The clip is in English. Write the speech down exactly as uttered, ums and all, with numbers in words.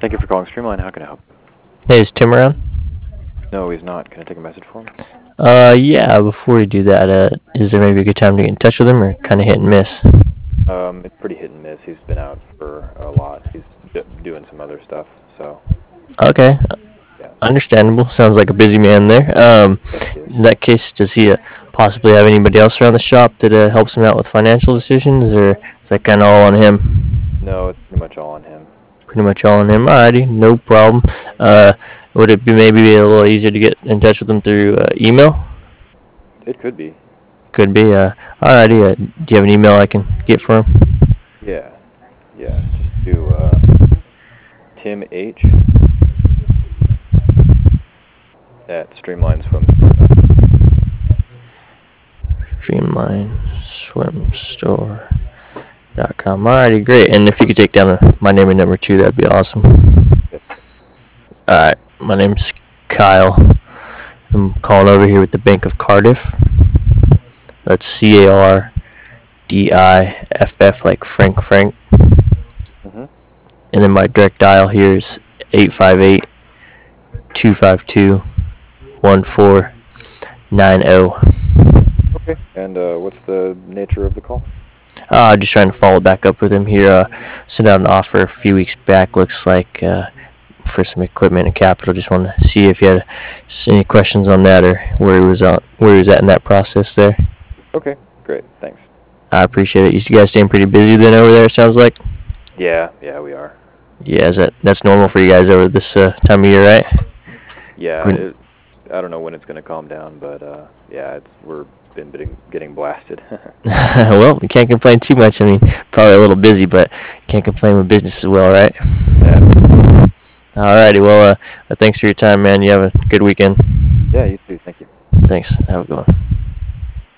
Thank you for calling Streamline. How can I help? Hey, is Tim around? No, he's not. Can I take a message for him? Uh, yeah, before we do that, uh, is there maybe a good time to get in touch with him, or kind of hit and miss? Um, it's pretty hit and miss. He's been out for a lot. He's d- doing some other stuff, so Okay, yeah. understandable. Sounds like a busy man there. Um, Yes, he is. in that case, does he uh, possibly have anybody else around the shop that uh, helps him out with financial decisions, or is that kind of all on him? No, it's pretty much all on him. Pretty much all on him. Alrighty, no problem. Uh, would it be maybe a little easier to get in touch with him through uh, email? It could be. Could be. Uh, alrighty. Uh, do you have an email I can get for him? Yeah, yeah. Just do uh, Tim H at Streamline Swim. Streamline Swim Store. Dot com. Alrighty, great. And if you could take down uh, my name and number too, that'd be awesome. Yes. Alright, my name's Kyle. I'm calling over here with the Bank of Cardiff. That's C A R D I F F, like Frank Frank. Mm-hmm. And then my direct dial here is eight five eight, two five two, one four nine zero. Okay. And uh, what's the nature of the call? Uh, just trying to follow back up with him here. Uh, sent out an offer a few weeks back. Looks like uh, for some equipment and capital. Just want to see if you had any questions on that, or where he was at, where he was at in that process there. Okay. Great. Thanks. I appreciate it. You guys staying pretty busy then over there? It sounds like. Yeah. Yeah, we are. Yeah, is that that's normal for you guys over this uh, time of year, right? Yeah. When- It, I don't know when it's going to calm down, but uh, yeah, it's we're been getting, getting blasted. Well, you can't complain too much. I mean, probably a little busy, but can't complain when business is well, right? Yeah. Alrighty, well, uh, thanks for your time, man. You have a good weekend. Yeah, you too. Thank you. Thanks. Have a good one.